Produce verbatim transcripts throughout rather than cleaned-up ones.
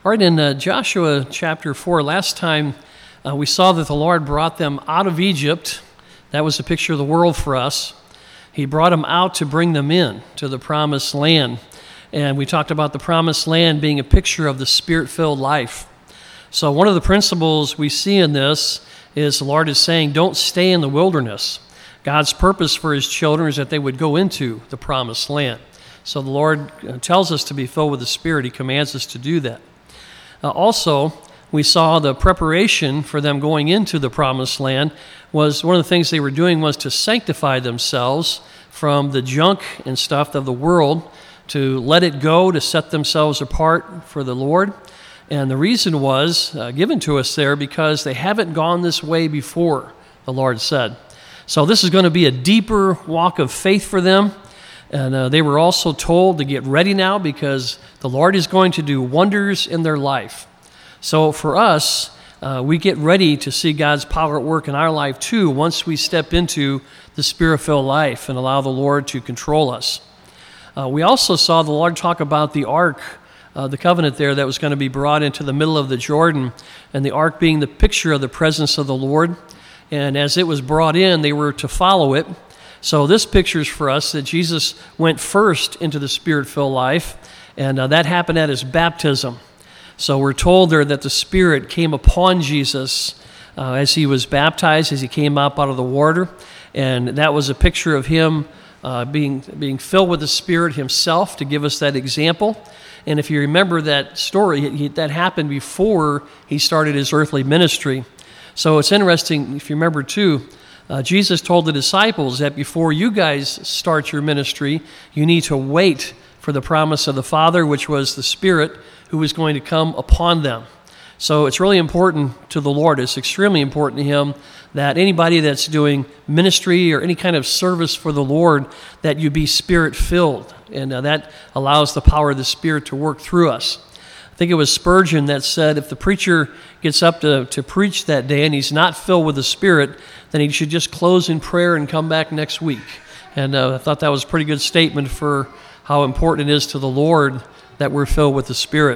All right, in uh, Joshua chapter four, last time uh, we saw that the Lord brought them out of Egypt. That was a picture of the world for us. He brought them out to bring them in to the promised land. And we talked about the promised land being a picture of the Spirit-filled life. So one of the principles we see in this is the Lord is saying, don't stay in the wilderness. God's purpose for his children is that they would go into the promised land. So the Lord tells us to be filled with the Spirit. He commands us to do that. Uh, also, we saw the preparation for them going into the promised land was one of the things they were doing was to sanctify themselves from the junk and stuff of the world, to let it go, to set themselves apart for the Lord. And the reason was uh, given to us there because they haven't gone this way before, the Lord said. So this is going to be a deeper walk of faith for them. And uh, they were also told to get ready now because the Lord is going to do wonders in their life. So for us, uh, we get ready to see God's power at work in our life too once we step into the Spirit-filled life and allow the Lord to control us. Uh, we also saw the Lord talk about the ark, uh, the covenant there that was going to be brought into the middle of the Jordan, and the ark being the picture of the presence of the Lord. And as it was brought in, they were to follow it. So this pictures for us that Jesus went first into the Spirit-filled life, and uh, that happened at his baptism. So we're told there that the Spirit came upon Jesus uh, as he was baptized, as he came up out of the water, and that was a picture of him uh, being, being filled with the Spirit himself to give us that example. And if you remember that story, he, that happened before he started his earthly ministry. So it's interesting, if you remember too, Uh, Jesus told the disciples that before you guys start your ministry, you need to wait for the promise of the Father, which was the Spirit who was going to come upon them. So it's really important to the Lord. It's extremely important to him that anybody that's doing ministry or any kind of service for the Lord, that you be Spirit-filled. And uh, that allows the power of the Spirit to work through us. I think it was Spurgeon that said if the preacher gets up to, to preach that day and he's not filled with the Spirit, then he should just close in prayer and come back next week. And uh, I thought that was a pretty good statement for how important it is to the Lord that we're filled with the Spirit.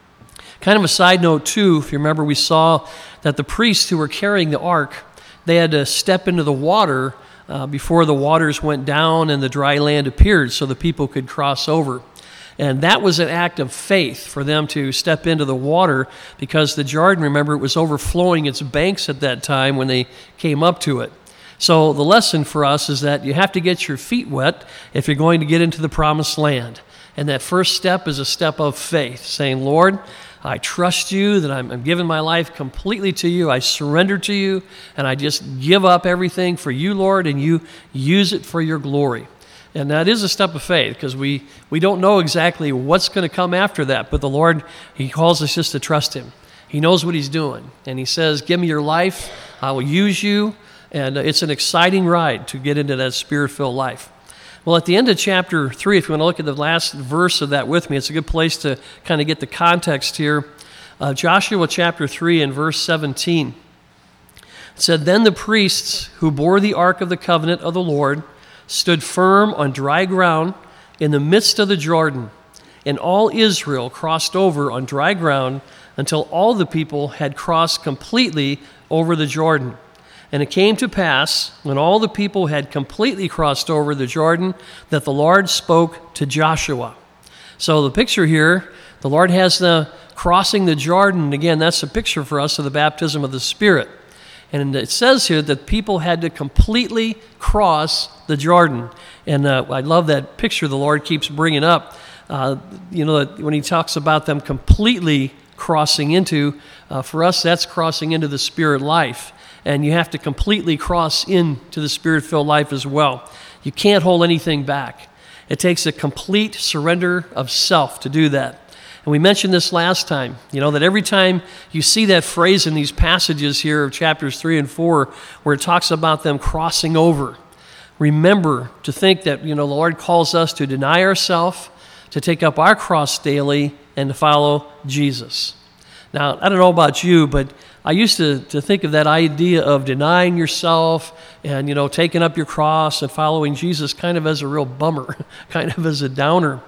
Kind of a side note, too, if you remember, we saw that the priests who were carrying the ark, they had to step into the water uh, before the waters went down and the dry land appeared so the people could cross over. And that was an act of faith for them to step into the water because the Jordan, remember, it was overflowing its banks at that time when they came up to it. So the lesson for us is that you have to get your feet wet if you're going to get into the promised land. And that first step is a step of faith, saying, Lord, I trust you, that I'm, I'm giving my life completely to you. I surrender to you, and I just give up everything for you, Lord, and you use it for your glory. And that is a step of faith because we, we don't know exactly what's going to come after that. But the Lord, he calls us just to trust him. He knows what he's doing. And he says, give me your life. I will use you. And it's an exciting ride to get into that Spirit-filled life. Well, at the end of chapter three, if you want to look at the last verse of that with me, it's a good place to kind of get the context here. Uh, Joshua chapter three and verse seventeen. It said, then the priests who bore the ark of the covenant of the Lord stood firm on dry ground in the midst of the Jordan, and all Israel crossed over on dry ground until all the people had crossed completely over the Jordan. And it came to pass, when all the people had completely crossed over the Jordan, that the Lord spoke to Joshua. So the picture here, the Lord has the crossing the Jordan. Again, that's a picture for us of the baptism of the Spirit. And it says here that people had to completely cross the Jordan. And uh, I love that picture the Lord keeps bringing up. Uh, you know, when he talks about them completely crossing into, uh, for us, that's crossing into the Spirit life. And you have to completely cross into the Spirit-filled life as well. You can't hold anything back. It takes a complete surrender of self to do that. And we mentioned this last time, you know, that every time you see that phrase in these passages here of chapters three and four, where it talks about them crossing over, remember to think that, you know, the Lord calls us to deny ourselves, to take up our cross daily, and to follow Jesus. Now, I don't know about you, but I used to, to think of that idea of denying yourself and, you know, taking up your cross and following Jesus kind of as a real bummer, kind of as a downer.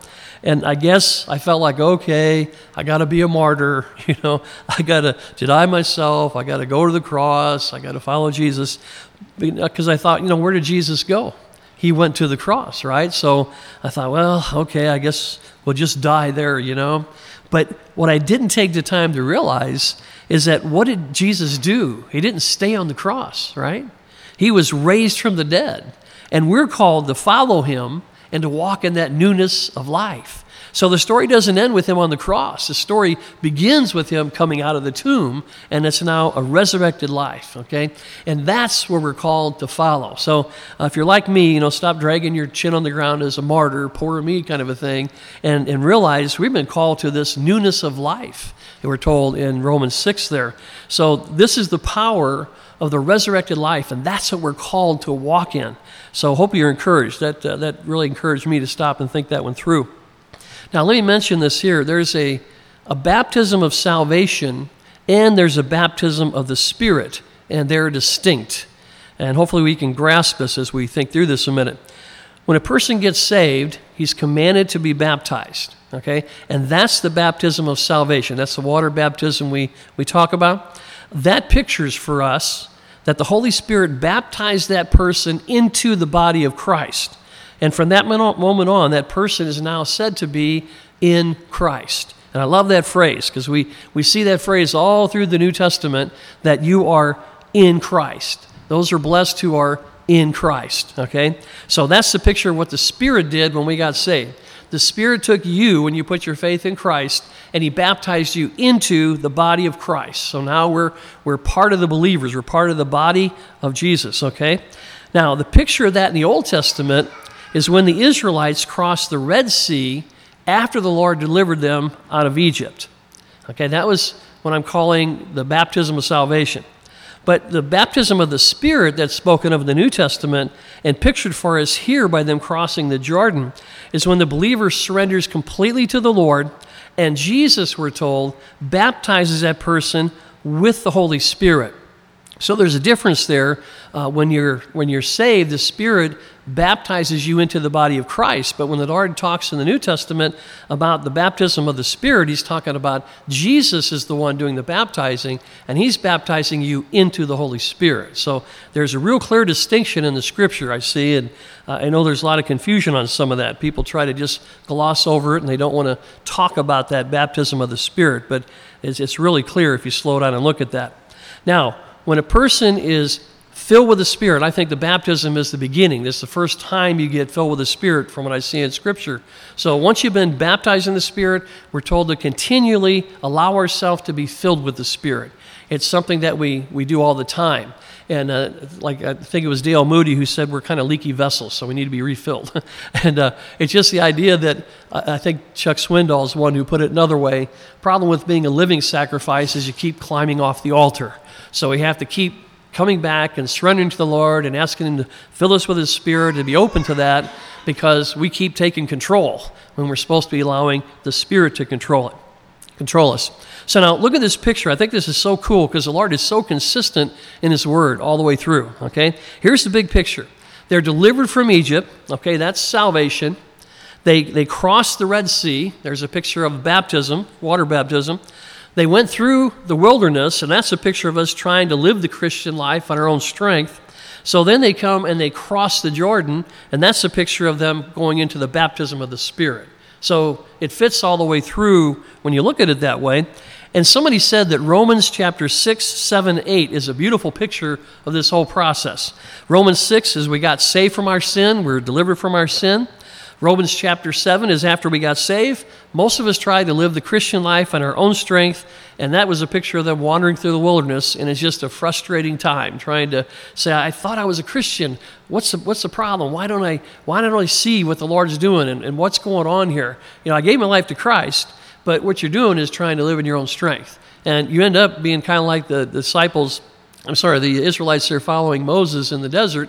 And I guess I felt like, okay, I got to be a martyr. You know, I got to deny myself. I got to go to the cross. I got to follow Jesus. Because I thought, you know, where did Jesus go? He went to the cross, right? So I thought, well, okay, I guess we'll just die there, you know. But what I didn't take the time to realize is that what did Jesus do? He didn't stay on the cross, right? He was raised from the dead. And we're called to follow him and to walk in that newness of life. So the story doesn't end with him on the cross. The story begins with him coming out of the tomb, and it's now a resurrected life, okay? And that's where we're called to follow. So uh, if you're like me, you know, stop dragging your chin on the ground as a martyr, poor me kind of a thing, and, and realize we've been called to this newness of life that we're told in Romans six there. So this is the power of the resurrected life, and that's what we're called to walk in. So hope you're encouraged. That, uh, that really encouraged me to stop and think that one through. Now, let me mention this here. There's a, a baptism of salvation, and there's a baptism of the Spirit, and they're distinct. And hopefully we can grasp this as we think through this a minute. When a person gets saved, he's commanded to be baptized, okay? And that's the baptism of salvation. That's the water baptism we, we talk about. That pictures for us that the Holy Spirit baptized that person into the body of Christ. And from that moment on, that person is now said to be in Christ. And I love that phrase because we, we see that phrase all through the New Testament, that you are in Christ. Those are blessed who are in Christ, okay? So that's the picture of what the Spirit did when we got saved. The Spirit took you when you put your faith in Christ, and he baptized you into the body of Christ. So now we're, we're part of the believers. We're part of the body of Jesus, okay? Now, the picture of that in the Old Testament is when the Israelites crossed the Red Sea after the Lord delivered them out of Egypt. Okay, that was what I'm calling the baptism of salvation. But the baptism of the Spirit that's spoken of in the New Testament and pictured for us here by them crossing the Jordan is when the believer surrenders completely to the Lord, and Jesus, we're told, baptizes that person with the Holy Spirit. So there's a difference there. Uh, when you're when you're saved, the Spirit baptizes you into the body of Christ. But when the Lord talks in the New Testament about the baptism of the Spirit, he's talking about Jesus is the one doing the baptizing, and he's baptizing you into the Holy Spirit. So there's a real clear distinction in the Scripture, I see, and uh, I know there's a lot of confusion on some of that. People try to just gloss over it, and they don't want to talk about that baptism of the Spirit, but it's, it's really clear if you slow down and look at that. Now, when a person is filled with the Spirit, I think the baptism is the beginning. This is the first time you get filled with the Spirit from what I see in Scripture. So once you've been baptized in the Spirit, we're told to continually allow ourselves to be filled with the Spirit. It's something that we, we do all the time. And uh, like I think it was Dale Moody who said we're kind of leaky vessels, so we need to be refilled. and uh, it's just the idea that uh, I think Chuck Swindoll is one who put it another way. Problem with being a living sacrifice is you keep climbing off the altar. So we have to keep coming back and surrendering to the Lord and asking him to fill us with his Spirit, to be open to that, because we keep taking control when we're supposed to be allowing the Spirit to control it, control us. So now look at this picture. I think this is so cool because the Lord is so consistent in his word all the way through, okay? Here's the big picture. They're delivered from Egypt, okay? That's salvation. They, they crossed the Red Sea. There's a picture of baptism, water baptism. They went through the wilderness, and that's a picture of us trying to live the Christian life on our own strength. So then they come and they cross the Jordan, and that's a picture of them going into the baptism of the Spirit. So it fits all the way through when you look at it that way. And somebody said that Romans chapter six, seven, eight is a beautiful picture of this whole process. Romans six is we got saved from our sin, we're delivered from our sin. Romans chapter seven is after we got saved. Most of us tried to live the Christian life on our own strength, and that was a picture of them wandering through the wilderness, and it's just a frustrating time trying to say, I thought I was a Christian. What's the, what's the problem? Why don't I why don't I see what the Lord's doing and, and what's going on here? You know, I gave my life to Christ, but what you're doing is trying to live in your own strength. And you end up being kind of like the, the disciples, I'm sorry, the Israelites there following Moses in the desert.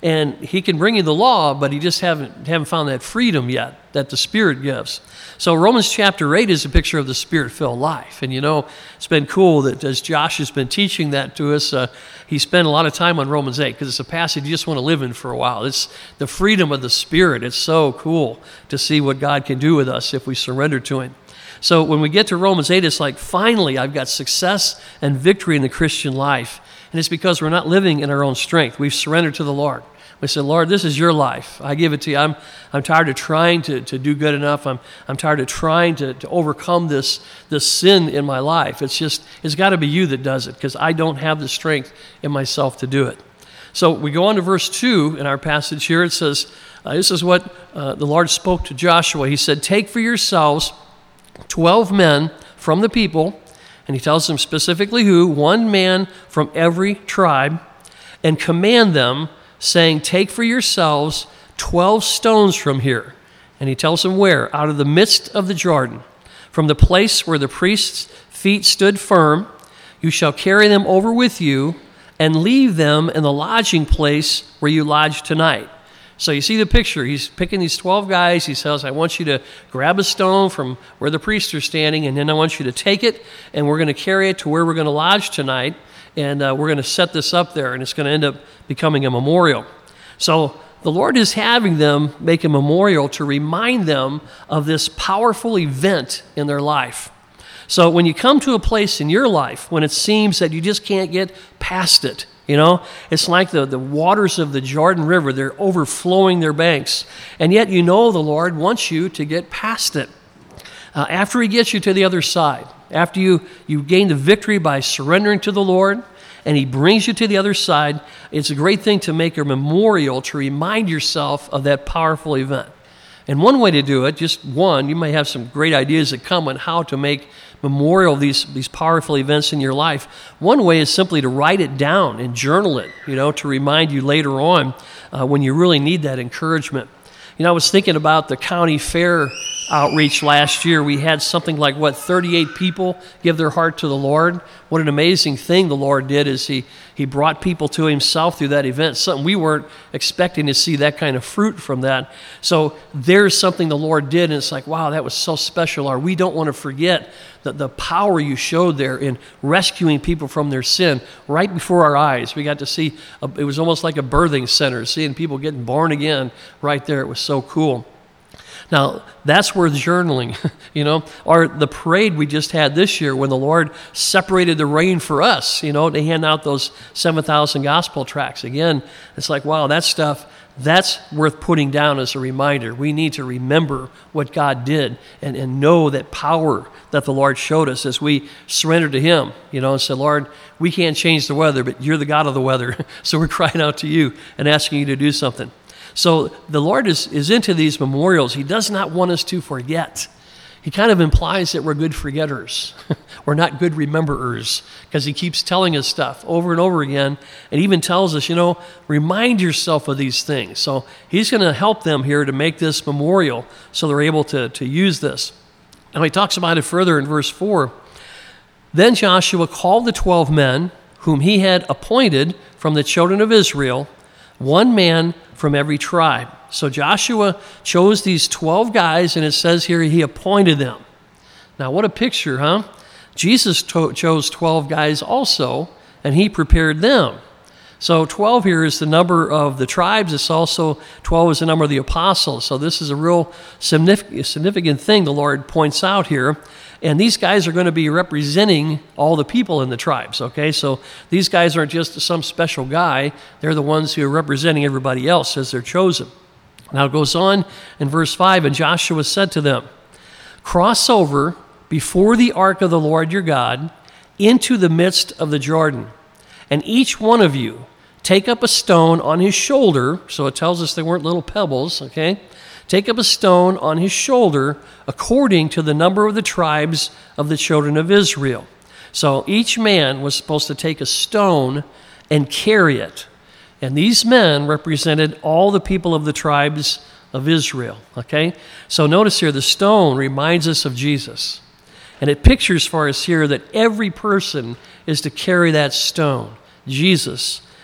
And he can bring you the law, but he just haven't, haven't found that freedom yet that the Spirit gives. So Romans chapter eight is a picture of the Spirit-filled life. And you know, it's been cool that as Josh has been teaching that to us, uh, he spent a lot of time on Romans eight because it's a passage you just want to live in for a while. It's the freedom of the Spirit. It's so cool to see what God can do with us if we surrender to him. So when we get to Romans eight, it's like, finally, I've got success and victory in the Christian life. And it's because we're not living in our own strength. We've surrendered to the Lord. We said, Lord, this is your life. I give it to you. I'm, I'm tired of trying to, to do good enough. I'm, I'm tired of trying to, to overcome this, this sin in my life. It's just, it's got to be you that does it because I don't have the strength in myself to do it. So we go on to verse two in our passage here. It says, uh, this is what uh, the Lord spoke to Joshua. He said, take for yourselves twelve men from the people, and he tells them specifically who, one man from every tribe, and command them, saying, take for yourselves twelve stones from here. And he tells them where? Out of the midst of the Jordan, from the place where the priest's feet stood firm, you shall carry them over with you and leave them in the lodging place where you lodge tonight. So you see the picture. He's picking these twelve guys. He says, I want you to grab a stone from where the priests are standing, and then I want you to take it, and we're going to carry it to where we're going to lodge tonight. And uh, we're going to set this up there, and it's going to end up becoming a memorial. So the Lord is having them make a memorial to remind them of this powerful event in their life. So when you come to a place in your life when it seems that you just can't get past it, you know, it's like the, the waters of the Jordan River. They're overflowing their banks. And yet you know the Lord wants you to get past it. Uh, after he gets you to the other side, after you, you gain the victory by surrendering to the Lord, and he brings you to the other side, it's a great thing to make a memorial to remind yourself of that powerful event. And one way to do it, just one, you may have some great ideas that come on how to make memorial of these, these powerful events in your life. One way is simply to write it down and journal it, you know, to remind you later on uh, when you really need that encouragement. You know, I was thinking about the county fair outreach last year. We had something like, what, thirty-eight people give their heart to the Lord. What an amazing thing the Lord did is he, he brought people to himself through that event. Something we weren't expecting to see that kind of fruit from that. So there's something the Lord did, and it's like, wow, that was so special. Lord, we don't want to forget the, the power you showed there in rescuing people from their sin right before our eyes. We got to see, a, it was almost like a birthing center, seeing people getting born again right there. It was so cool. Now, that's worth journaling, you know, or the parade we just had this year when the Lord separated the rain for us, you know, to hand out those seven thousand gospel tracts. Again, it's like, wow, that stuff, that's worth putting down as a reminder. We need to remember what God did and, and know that power that the Lord showed us as we surrendered to him, you know, and said, Lord, we can't change the weather, but you're the God of the weather. So we're crying out to you and asking you to do something. So the Lord is, is into these memorials. He does not want us to forget. He kind of implies that we're good forgetters. We're not good rememberers because he keeps telling us stuff over and over again and even tells us, you know, remind yourself of these things. So he's going to help them here to make this memorial so they're able to, to use this. Now he talks about it further in verse four. Then Joshua called the twelve men whom he had appointed from the children of Israel, one man from every tribe. So Joshua chose these twelve guys, and it says here he appointed them. Now, what a picture, huh? Jesus to- chose twelve guys also, and he prepared them. So twelve here is the number of the tribes. It's also, twelve is the number of the apostles. So this is a real significant, significant thing the Lord points out here. And these guys are going to be representing all the people in the tribes, okay? So these guys aren't just some special guy. They're the ones who are representing everybody else as they're chosen. Now it goes on in verse five, and Joshua said to them, cross over before the ark of the Lord your God into the midst of the Jordan, and each one of you take up a stone on his shoulder. So it tells us they weren't little pebbles, okay? Take up a stone on his shoulder according to the number of the tribes of the children of Israel. So each man was supposed to take a stone and carry it. And these men represented all the people of the tribes of Israel, okay? So notice here, the stone reminds us of Jesus. And it pictures for us here that every person is to carry that stone, Jesus,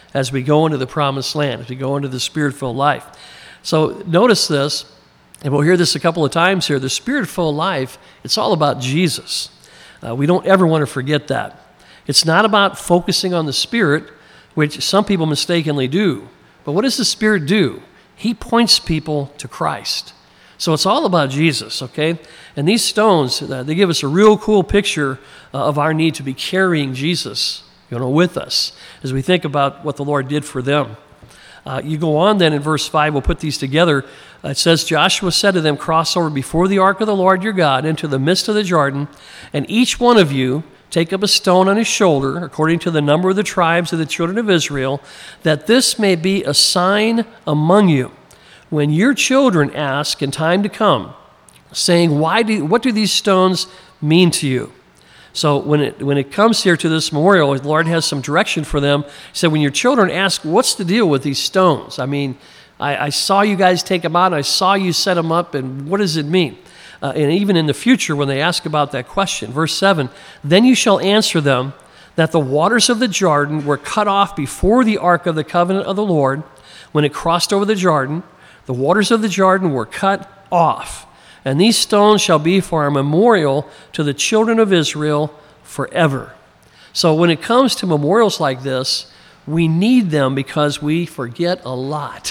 as we go into the promised land, as we go into the Spirit-filled life. So notice this, and we'll hear this a couple of times here. The Spirit-filled life, it's all about Jesus. Uh, we don't ever want to forget that. It's not about focusing on the Spirit, which some people mistakenly do. But what does the Spirit do? He points people to Christ. So it's all about Jesus, okay? And these stones, uh, they give us a real cool picture uh, of our need to be carrying Jesus, you know, with us as we think about what the Lord did for them. Uh, you go on then in verse five, we'll put these together. Uh, it says, Joshua said to them, cross over before the ark of the Lord your God into the midst of the Jordan, and each one of you take up a stone on his shoulder, according to the number of the tribes of the children of Israel, that this may be a sign among you. When your children ask in time to come, saying, "Why do what do these stones mean to you?" So when it when it comes here to this memorial, the Lord has some direction for them. He said, when your children ask, what's the deal with these stones? I mean, I, I saw you guys take them out, and I saw you set them up, and what does it mean? Uh, and even in the future, when they ask about that question, verse seven, then you shall answer them that the waters of the Jordan were cut off before the ark of the covenant of the Lord. When it crossed over the Jordan, the waters of the Jordan were cut off. And these stones shall be for a memorial to the children of Israel forever. So when it comes to memorials like this, we need them because we forget a lot.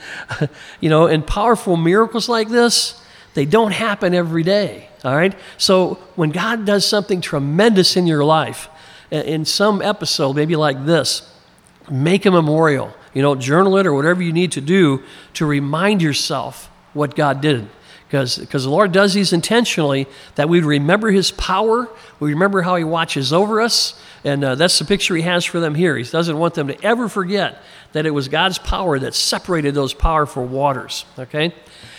You know, and powerful miracles like this, they don't happen every day, all right? So when God does something tremendous in your life, in some episode, maybe like this, make a memorial. You know, journal it or whatever you need to do to remind yourself what God did. Because because the Lord does these intentionally, that we'd remember his power, we remember how he watches over us, and uh, that's the picture he has for them here. He doesn't want them to ever forget that it was God's power that separated those powerful waters, okay?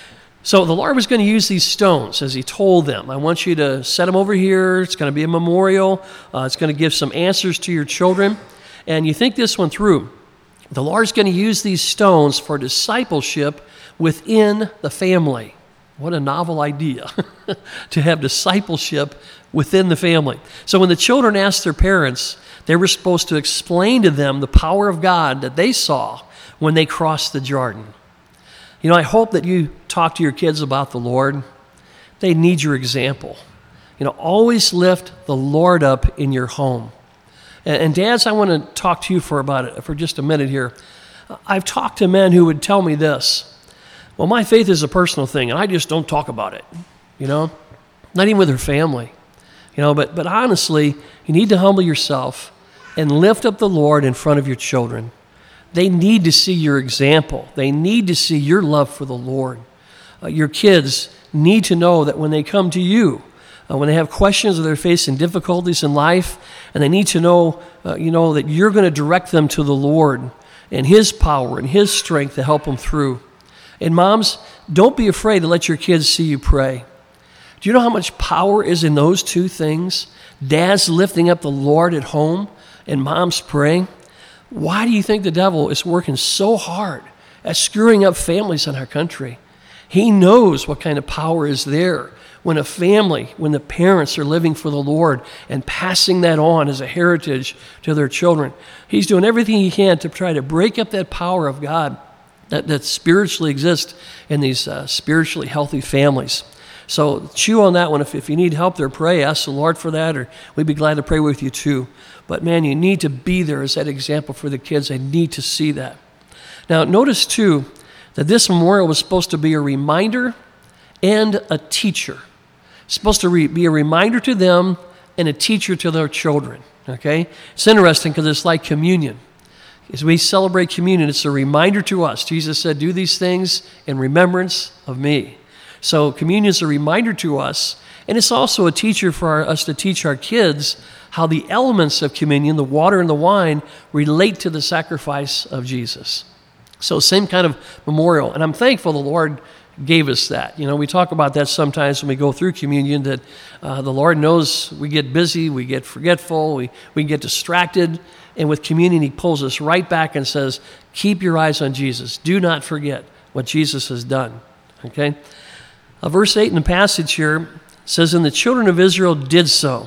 So the Lord was going to use these stones, as he told them. I want you to set them over here. It's going to be a memorial. Uh, it's going to give some answers to your children. And you think this one through. The Lord's going to use these stones for discipleship within the family. What a novel idea to have discipleship within the family. So when the children asked their parents, they were supposed to explain to them the power of God that they saw when they crossed the Jordan. You know, I hope that you talk to your kids about the Lord. They need your example. You know, always lift the Lord up in your home. And, and dads, I want to talk to you for about it, for just a minute here. I've talked to men who would tell me this. Well, my faith is a personal thing, and I just don't talk about it, you know, not even with their family, you know, but, but honestly, you need to humble yourself and lift up the Lord in front of your children. They need to see your example. They need to see your love for the Lord. Uh, your kids need to know that when they come to you, uh, when they have questions or they're facing difficulties in life, and they need to know, uh, you know, that you're going to direct them to the Lord and his power and his strength to help them through. And moms, don't be afraid to let your kids see you pray. Do you know how much power is in those two things? Dads lifting up the Lord at home and moms praying. Why do you think the devil is working so hard at screwing up families in our country? He knows what kind of power is there when a family, when the parents are living for the Lord and passing that on as a heritage to their children. He's doing everything he can to try to break up that power of God that, that spiritually exists in these uh, spiritually healthy families. So chew on that one. If, if you need help there, pray. Ask the Lord for that, or we'd be glad to pray with you too. But man, you need to be there as that example for the kids. They need to see that. Now, notice too that this memorial was supposed to be a reminder and a teacher. It's supposed to re- be a reminder to them and a teacher to their children. Okay? It's interesting because it's like communion. As we celebrate communion, it's a reminder to us. Jesus said, do these things in remembrance of me. So communion is a reminder to us, and it's also a teacher for our, us to teach our kids how the elements of communion, the water and the wine, relate to the sacrifice of Jesus. So same kind of memorial. And I'm thankful the Lord gave us that. You know, we talk about that sometimes when we go through communion, that uh, the Lord knows we get busy, we get forgetful, we, we get distracted. And with communion, he pulls us right back and says, keep your eyes on Jesus. Do not forget what Jesus has done. Okay? Uh, verse eight in the passage here says, and the children of Israel did so,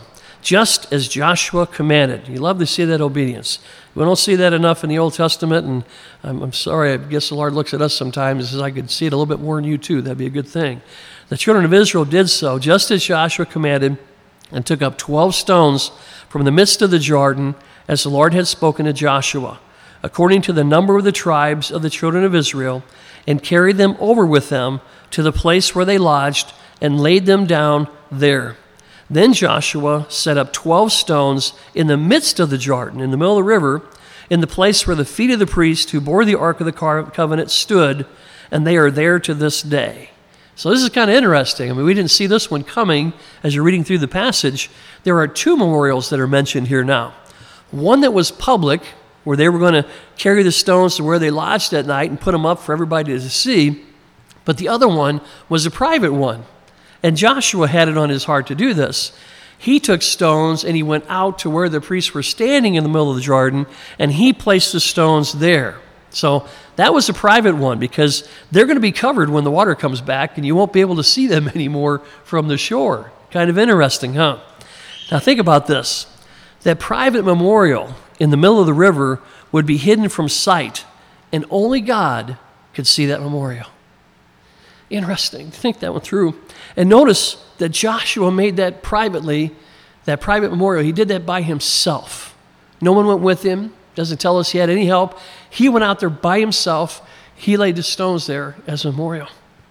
just as Joshua commanded. You love to see that obedience. We don't see that enough in the Old Testament, and I'm, I'm sorry, I guess the Lord looks at us sometimes and says, I could see it a little bit more in you too. That'd be a good thing. The children of Israel did so, just as Joshua commanded, and took up twelve stones from the midst of the Jordan, as the Lord had spoken to Joshua, according to the number of the tribes of the children of Israel, and carried them over with them to the place where they lodged, and laid them down there. Then Joshua set up twelve stones in the midst of the Jordan, in the middle of the river, in the place where the feet of the priest who bore the Ark of the Covenant stood, and they are there to this day. So this is kind of interesting. I mean, we didn't see this one coming as you're reading through the passage. There are two memorials that are mentioned here now. One that was public, where they were going to carry the stones to where they lodged that night and put them up for everybody to see. But the other one was a private one. And Joshua had it on his heart to do this. He took stones and he went out to where the priests were standing in the middle of the Jordan, and he placed the stones there. So that was a private one, because they're going to be covered when the water comes back, and you won't be able to see them anymore from the shore. Kind of interesting, huh? Now think about this. That private memorial in the middle of the river would be hidden from sight, and only God could see that memorial. Interesting. Think that one through. And notice that Joshua made that privately, that private memorial. He did that by himself. No one went with him. Doesn't tell us he had any help. He went out there by himself. He laid the stones there as a memorial.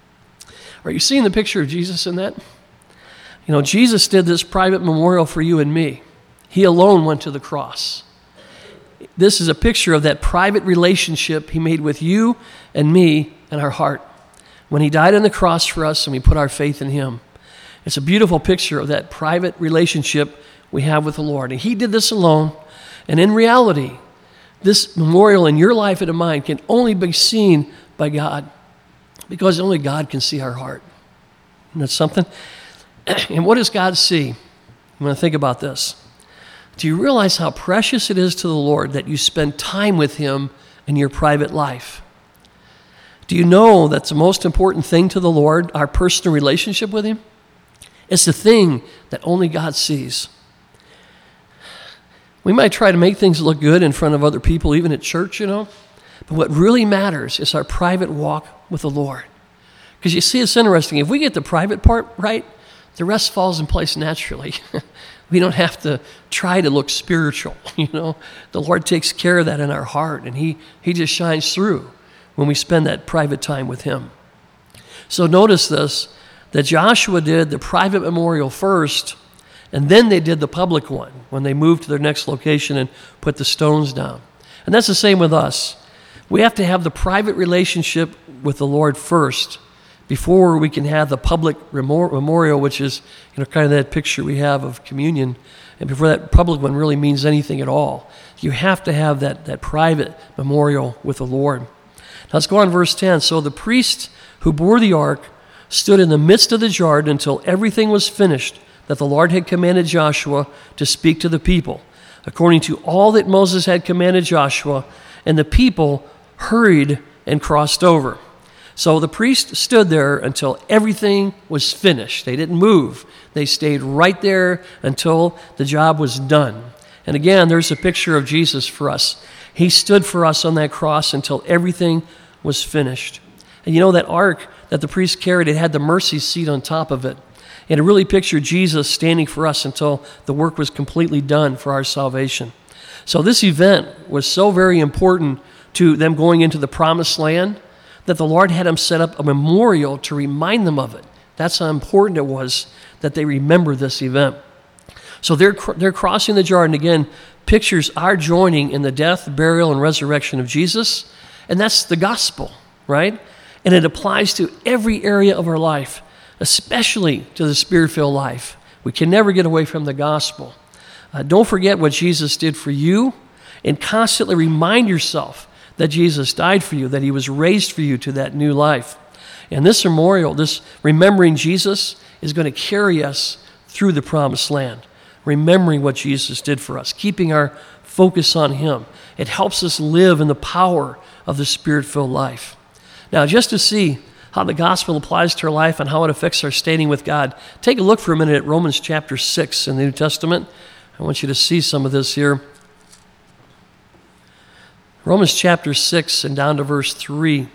Are you seeing the picture of Jesus in that? You know, Jesus did this private memorial for you and me. He alone went to the cross. This is a picture of that private relationship he made with you and me and our heart when he died on the cross for us and we put our faith in him. It's a beautiful picture of that private relationship we have with the Lord. And he did this alone. And in reality, this memorial in your life and in mine can only be seen by God, because only God can see our heart. Isn't that something? And what does God see? I'm going to think about this. Do you realize how precious it is to the Lord that you spend time with him in your private life? Do you know that's the most important thing to the Lord, our personal relationship with him? It's the thing that only God sees. We might try to make things look good in front of other people, even at church, you know. But what really matters is our private walk with the Lord. Because you see, it's interesting. If we get the private part right, the rest falls in place naturally. We don't have to try to look spiritual, you know. The Lord takes care of that in our heart, and he, he just shines through when we spend that private time with him. So notice this, that Joshua did the private memorial first, and then they did the public one when they moved to their next location and put the stones down. And that's the same with us. We have to have the private relationship with the Lord first before we can have the public memorial, which is, you know, kind of that picture we have of communion. And before that public one really means anything at all, you have to have that, that private memorial with the Lord. Now let's go on to verse ten. So the priest who bore the ark stood in the midst of the Jordan until everything was finished that the Lord had commanded Joshua to speak to the people, according to all that Moses had commanded Joshua, and the people hurried and crossed over. So the priest stood there until everything was finished. They didn't move. They stayed right there until the job was done. And again, there's a picture of Jesus for us. He stood for us on that cross until everything was finished. And you know, that ark that the priest carried, it had the mercy seat on top of it. And it really pictured Jesus standing for us until the work was completely done for our salvation. So this event was so very important to them going into the promised land that the Lord had them set up a memorial to remind them of it. That's how important it was that they remember this event. So they're, they're crossing the Jordan. Again, pictures our joining in the death, burial, and resurrection of Jesus. And that's the gospel, right? And it applies to every area of our life, especially to the Spirit-filled life. We can never get away from the gospel. Uh, don't forget what Jesus did for you, and constantly remind yourself that Jesus died for you, that he was raised for you to that new life. And this memorial, this remembering Jesus, is going to carry us through the promised land, remembering what Jesus did for us, keeping our focus on him. It helps us live in the power of the Spirit-filled life. Now, just to see how the gospel applies to our life and how it affects our standing with God. Take a look for a minute at Romans chapter six in the New Testament. I want you to see some of this here. Romans chapter six and down to verse three.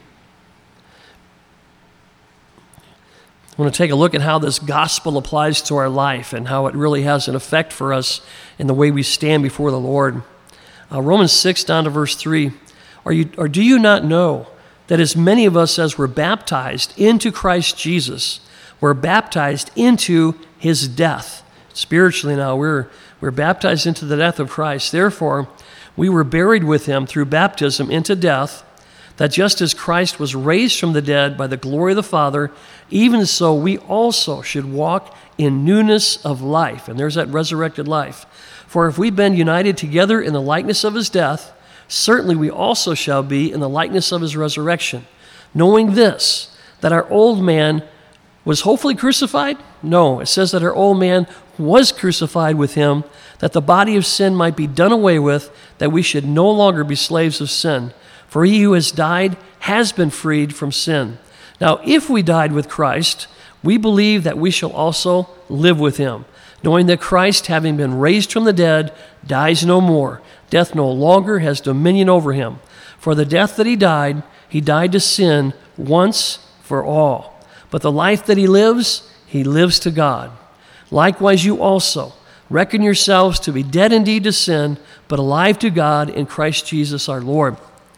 I want to take a look at how this gospel applies to our life and how it really has an effect for us in the way we stand before the Lord. Uh, Romans six down to verse three. Are you, or do you not know that as many of us as were baptized into Christ Jesus were baptized into his death? Spiritually now, we're, we're baptized into the death of Christ. Therefore, we were buried with him through baptism into death, that just as Christ was raised from the dead by the glory of the Father, even so we also should walk in newness of life. And there's that resurrected life. For if we've been united together in the likeness of his death, certainly we also shall be in the likeness of his resurrection. Knowing this, that our old man was hopefully crucified? No, it says that our old man was crucified with him, that the body of sin might be done away with, that we should no longer be slaves of sin. For he who has died has been freed from sin. Now, if we died with Christ, we believe that we shall also live with him, knowing that Christ, having been raised from the dead, dies no more. Death no longer has dominion over him. For the death that he died, he died to sin once for all. But the life that he lives, he lives to God. Likewise, you also reckon yourselves to be dead indeed to sin, but alive to God in Christ Jesus our Lord.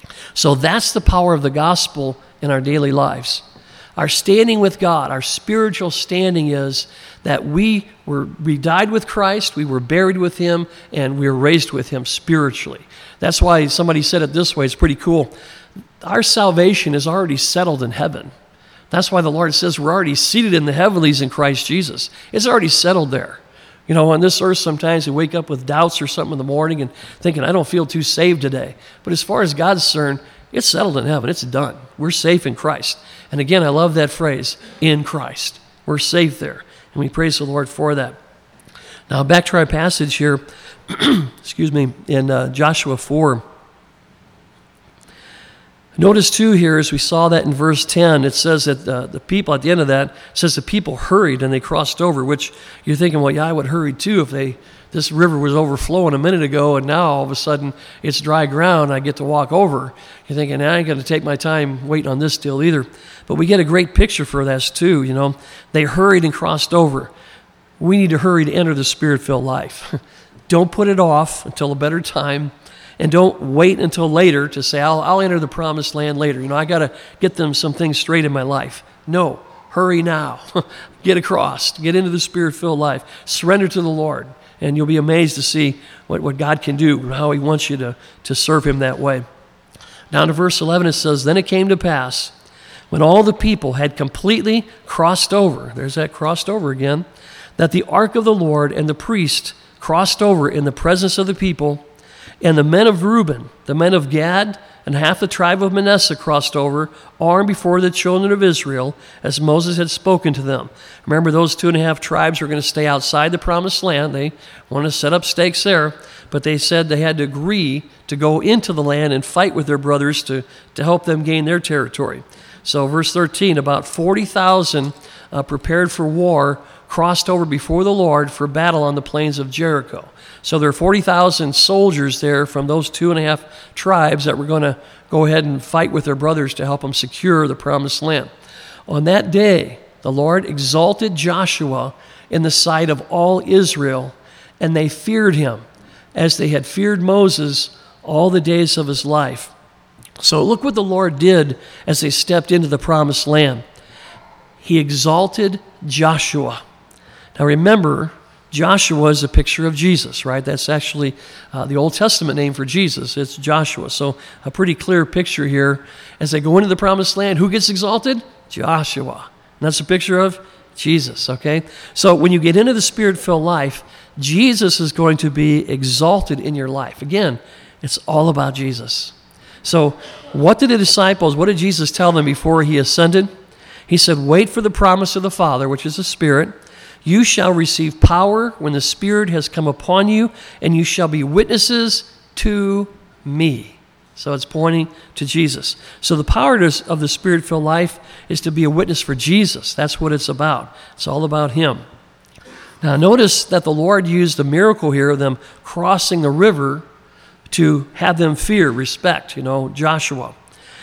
So that's the power of the gospel in our daily lives. Our standing with God, our spiritual standing is that we were we died with Christ, we were buried with him, and we were raised with him spiritually. That's why somebody said it this way, it's pretty cool. Our salvation is already settled in heaven. That's why the Lord says we're already seated in the heavenlies in Christ Jesus. It's already settled there. You know, on this earth, sometimes we wake up with doubts or something in the morning and thinking, I don't feel too saved today. But as far as God's concerned, it's settled in heaven. It's done. We're safe in Christ. And again, I love that phrase, in Christ. We're safe there. And we praise the Lord for that. Now, back to our passage here, excuse me, in uh, Joshua four. Notice too here, as we saw that in verse ten, it says that uh, the people, at the end of that, it says the people hurried and they crossed over, which you're thinking, well, yeah, I would hurry too if they this river was overflowing a minute ago and now all of a sudden it's dry ground and I get to walk over. You're thinking, I ain't going to take my time waiting on this deal either. But we get a great picture for this too, you know. They hurried and crossed over. We need to hurry to enter the Spirit-filled life. Don't put it off until a better time. And don't wait until later to say, I'll, I'll enter the promised land later. You know, I got to get them some things straight in my life. No, hurry now. Get across. Get into the Spirit-filled life. Surrender to the Lord. And you'll be amazed to see what, what God can do and how he wants you to, to serve him that way. Down to verse eleven, it says, Then it came to pass, when all the people had completely crossed over, there's that crossed over again, that the ark of the Lord and the priest crossed over in the presence of the people. And the men of Reuben, the men of Gad, and half the tribe of Manasseh crossed over, armed before the children of Israel, as Moses had spoken to them. Remember, those two and a half tribes were going to stay outside the promised land. They wanted to set up stakes there, but they said they had to agree to go into the land and fight with their brothers to, to help them gain their territory. So verse thirteen, about forty thousand uh, prepared for war crossed over before the Lord for battle on the plains of Jericho. So there are forty thousand soldiers there from those two and a half tribes that were going to go ahead and fight with their brothers to help them secure the promised land. On that day, the Lord exalted Joshua in the sight of all Israel, and they feared him as they had feared Moses all the days of his life. So look what the Lord did as they stepped into the promised land. He exalted Joshua. Now remember, Joshua is a picture of Jesus, right? That's actually uh, the Old Testament name for Jesus. It's Joshua. So a pretty clear picture here. As they go into the promised land, who gets exalted? Joshua. And that's a picture of Jesus, okay? So when you get into the Spirit-filled life, Jesus is going to be exalted in your life. Again, it's all about Jesus. So what did the disciples, what did Jesus tell them before he ascended? He said, wait for the promise of the Father, which is the Spirit. You shall receive power when the Spirit has come upon you, and you shall be witnesses to me. So it's pointing to Jesus. So the power of the Spirit-filled life is to be a witness for Jesus. That's what it's about. It's all about him. Now notice that the Lord used the miracle here of them crossing the river to have them fear, respect, you know, Joshua.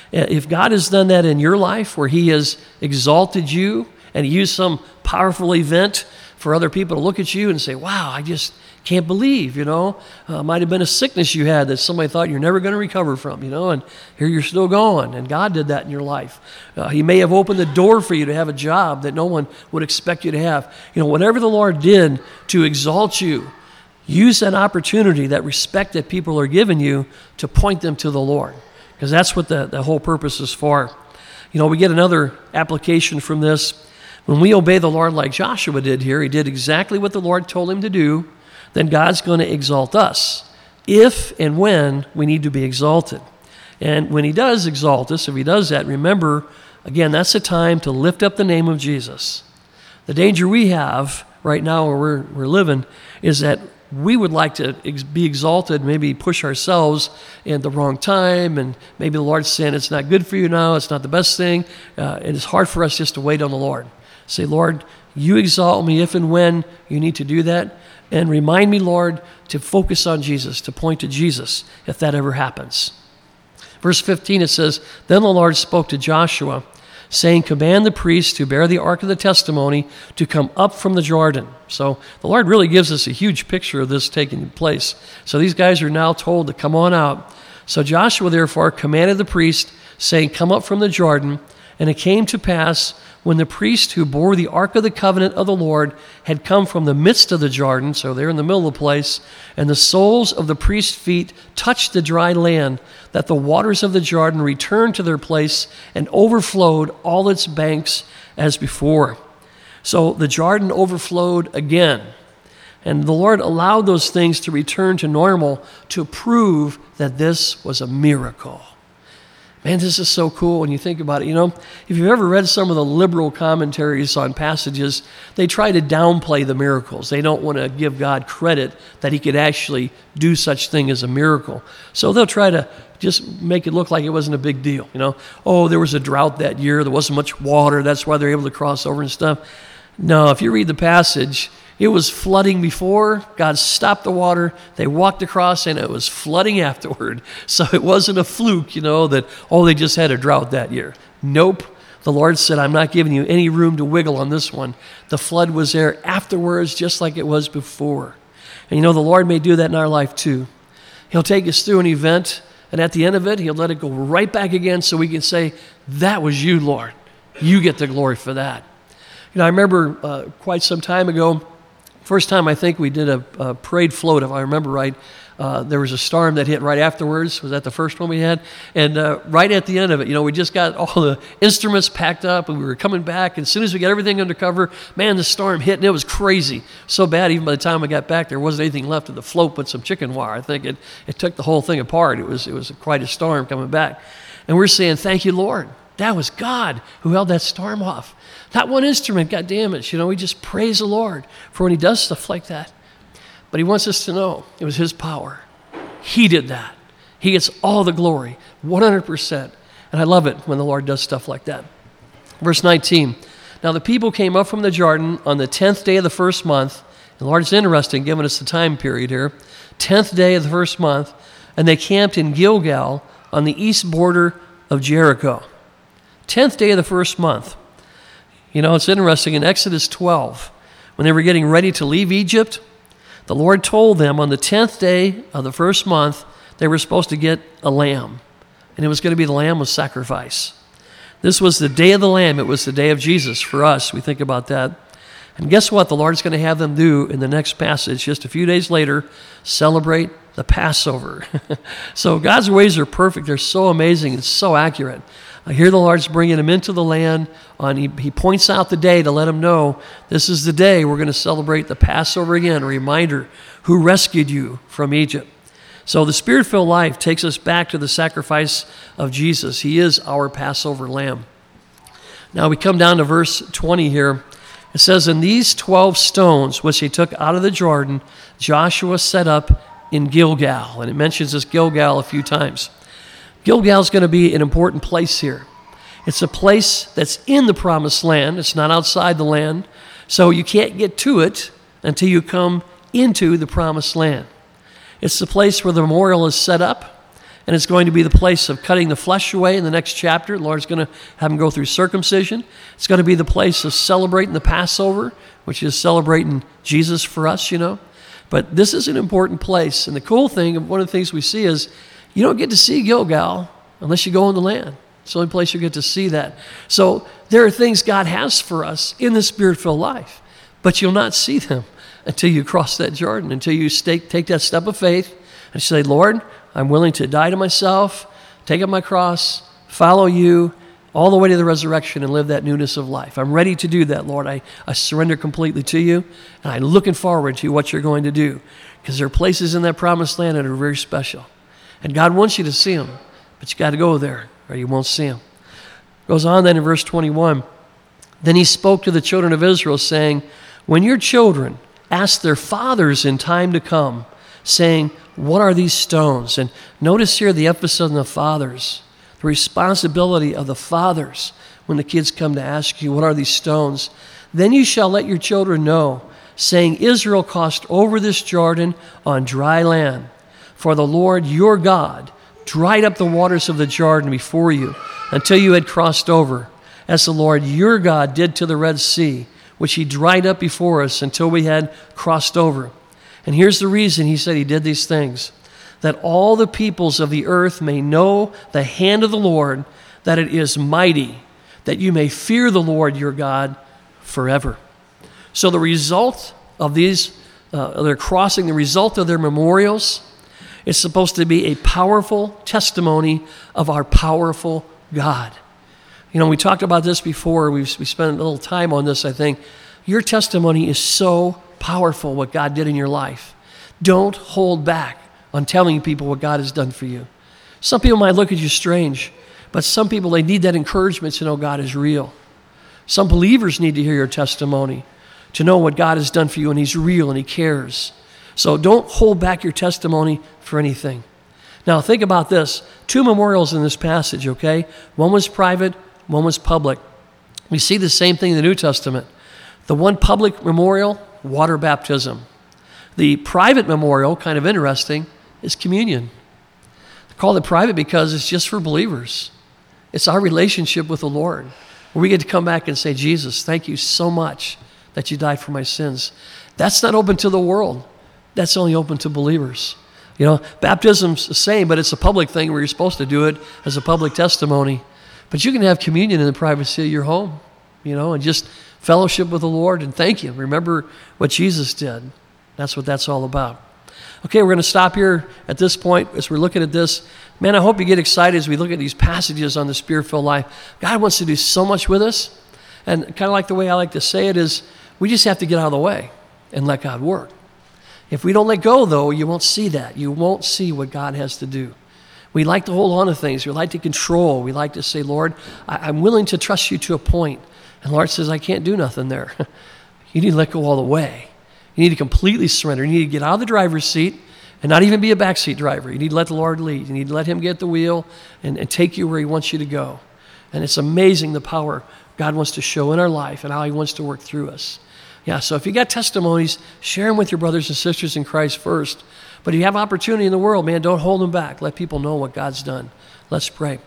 If God has done that in your life where he has exalted you and he used some powerful event for other people to look at you and say, wow, I just can't believe, you know, uh, might have been a sickness you had that somebody thought you're never going to recover from, you know, and here you're still going, and God did that in your life. Uh, he may have opened the door for you to have a job that no one would expect you to have. You know, whatever the Lord did to exalt you, use that opportunity, that respect that people are giving you to point them to the Lord, because that's what the, the whole purpose is for. You know, we get another application from this. When we obey the Lord like Joshua did here, he did exactly what the Lord told him to do, then God's going to exalt us if and when we need to be exalted. And when he does exalt us, if he does that, remember, again, that's the time to lift up the name of Jesus. The danger we have right now where we're, we're living is that we would like to ex- be exalted, maybe push ourselves in the wrong time, and maybe the Lord's saying it's not good for you now, it's not the best thing, uh, and it's hard for us just to wait on the Lord. Say, Lord, you exalt me if and when you need to do that, and remind me, Lord, to focus on Jesus, to point to Jesus, if that ever happens. Verse fifteen, it says, Then the Lord spoke to Joshua, saying, Command the priests who bear the ark of the testimony to come up from the Jordan. So the Lord really gives us a huge picture of this taking place. So these guys are now told to come on out. So Joshua therefore commanded the priest, saying, Come up from the Jordan. And it came to pass, when the priest who bore the ark of the covenant of the Lord had come from the midst of the Jordan, so they're in the middle of the place, and the soles of the priest's feet touched the dry land, that the waters of the Jordan returned to their place and overflowed all its banks as before. So the Jordan overflowed again. And the Lord allowed those things to return to normal to prove that this was a miracle. Man, this is so cool when you think about it. You know, if you've ever read some of the liberal commentaries on passages, they try to downplay the miracles. They don't want to give God credit that he could actually do such thing as a miracle. So they'll try to just make it look like it wasn't a big deal. You know, oh, there was a drought that year. There wasn't much water. That's why they're able to cross over and stuff. No, if you read the passage, it was flooding before. God stopped the water. They walked across, and it was flooding afterward. So it wasn't a fluke, you know, that, oh, they just had a drought that year. Nope. The Lord said, I'm not giving you any room to wiggle on this one. The flood was there afterwards, just like it was before. And you know, the Lord may do that in our life too. He'll take us through an event, and at the end of it, he'll let it go right back again so we can say, that was you, Lord. You get the glory for that. You know, I remember uh, quite some time ago, first time I think we did a, a parade float, if I remember right, uh, there was a storm that hit right afterwards. Was that the first one we had? And uh, right at the end of it, you know, we just got all the instruments packed up, and we were coming back. And as soon as we got everything under cover, man, the storm hit, and it was crazy. So bad, even by the time I got back, there wasn't anything left of the float but some chicken wire. I think it, it took the whole thing apart. It was, it was quite a storm coming back. And we're saying, thank you, Lord. That was God who held that storm off. Not one instrument got damaged. You know, we just praise the Lord for when he does stuff like that. But he wants us to know it was his power. He did that. He gets all the glory, one hundred percent. And I love it when the Lord does stuff like that. Verse nineteen, now the people came up from the Jordan on the tenth day of the first month. The Lord's interesting, giving us the time period here. tenth day of the first month. And they camped in Gilgal on the east border of Jericho. tenth day of the first month. You know, it's interesting, in Exodus twelve, when they were getting ready to leave Egypt, the Lord told them on the tenth day of the first month, they were supposed to get a lamb. And it was going to be the lamb of sacrifice. This was the day of the lamb. It was the day of Jesus for us. We think about that. And guess what? The Lord's going to have them do in the next passage, just a few days later, celebrate the Passover. So God's ways are perfect. They're so amazing and so accurate. Here the Lord's bringing them into the land. On, he, he points out the day to let them know this is the day we're going to celebrate the Passover again, a reminder who rescued you from Egypt. So the Spirit-filled life takes us back to the sacrifice of Jesus. He is our Passover lamb. Now we come down to verse twenty here. It says, and these twelve stones which he took out of the Jordan, Joshua set up in Gilgal. And it mentions this Gilgal a few times. Gilgal's going to be an important place here. It's a place that's in the promised land. It's not outside the land. So you can't get to it until you come into the promised land. It's the place where the memorial is set up, and it's going to be the place of cutting the flesh away in the next chapter. The Lord's going to have them go through circumcision. It's going to be the place of celebrating the Passover, which is celebrating Jesus for us, you know. But this is an important place. And the cool thing, one of the things we see is you don't get to see Gilgal unless you go in the land. It's the only place you get to see that. So there are things God has for us in the Spirit-filled life, but you'll not see them until you cross that Jordan, until you stay, take that step of faith and say, Lord, I'm willing to die to myself, take up my cross, follow you all the way to the resurrection and live that newness of life. I'm ready to do that, Lord. I, I surrender completely to you, and I'm looking forward to what you're going to do, because there are places in that promised land that are very special. And God wants you to see them, but you got to go there or you won't see them. Goes on then in verse twenty-one. Then he spoke to the children of Israel, saying, when your children ask their fathers in time to come, saying, what are these stones? And notice here the emphasis on the fathers, the responsibility of the fathers when the kids come to ask you, what are these stones? Then you shall let your children know, saying, Israel crossed over this Jordan on dry land. For the Lord your God dried up the waters of the Jordan before you until you had crossed over, as the Lord your God did to the Red Sea, which he dried up before us until we had crossed over. And here's the reason he said he did these things, that all the peoples of the earth may know the hand of the Lord, that it is mighty, that you may fear the Lord your God forever. So the result of these, uh, their crossing, the result of their memorials, is supposed to be a powerful testimony of our powerful God. You know, we talked about this before. We've, we spent a little time on this, I think. Your testimony is so powerful, what God did in your life. Don't hold back on telling people what God has done for you. Some people might look at you strange, but some people, they need that encouragement to know God is real. Some believers need to hear your testimony, to know what God has done for you, and he's real and he cares. So don't hold back your testimony for anything. Now think about this. Two memorials in this passage, okay? One was private, one was public. We see the same thing in the New Testament. The one public memorial, water baptism. The private memorial, kind of interesting, is communion. They call it private because it's just for believers. It's our relationship with the Lord, where we get to come back and say, Jesus, thank you so much that you died for my sins. That's not open to the world. That's only open to believers. You know, baptism's the same, but it's a public thing where you're supposed to do it as a public testimony. But you can have communion in the privacy of your home, you know, and just fellowship with the Lord and thank you. Remember what Jesus did. That's what that's all about. Okay, we're going to stop here at this point as we're looking at this. Man, I hope you get excited as we look at these passages on the Spirit-filled life. God wants to do so much with us. And kind of like the way I like to say it is, we just have to get out of the way and let God work. If we don't let go, though, you won't see that. You won't see what God has to do. We like to hold on to things. We like to control. We like to say, Lord, I- I'm willing to trust you to a point. And the Lord says, I can't do nothing there. You need to let go all the way. You need to completely surrender. You need to get out of the driver's seat and not even be a backseat driver. You need to let the Lord lead. You need to let him get the wheel and, and take you where he wants you to go. And it's amazing the power God wants to show in our life and how he wants to work through us. Yeah, so if you got testimonies, share them with your brothers and sisters in Christ first. But if you have opportunity in the world, man, don't hold them back. Let people know what God's done. Let's pray.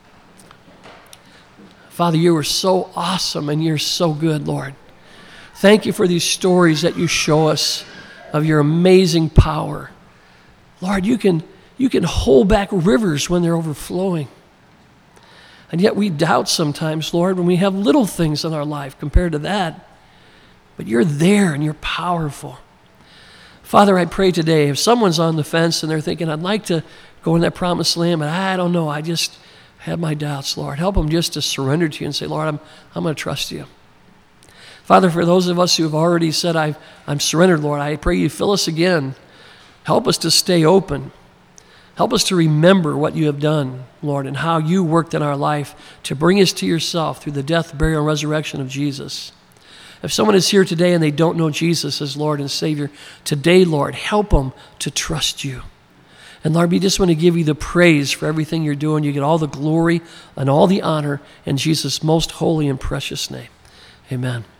Father, you are so awesome and you're so good, Lord. Thank you for these stories that you show us of your amazing power. Lord, you can, you can hold back rivers when they're overflowing. And yet we doubt sometimes, Lord, when we have little things in our life compared to that. But you're there and you're powerful. Father, I pray today, if someone's on the fence and they're thinking, I'd like to go in that promised land, but I don't know, I just have my doubts, Lord. Help them just to surrender to you and say, Lord, I'm, I'm going to trust you. Father, for those of us who have already said, I've, I'm surrendered, Lord, I pray you fill us again. Help us to stay open. Help us to remember what you have done, Lord, and how you worked in our life to bring us to yourself through the death, burial, and resurrection of Jesus. If someone is here today and they don't know Jesus as Lord and Savior, today, Lord, help them to trust you. And Lord, we just want to give you the praise for everything you're doing. You get all the glory and all the honor in Jesus' most holy and precious name. Amen.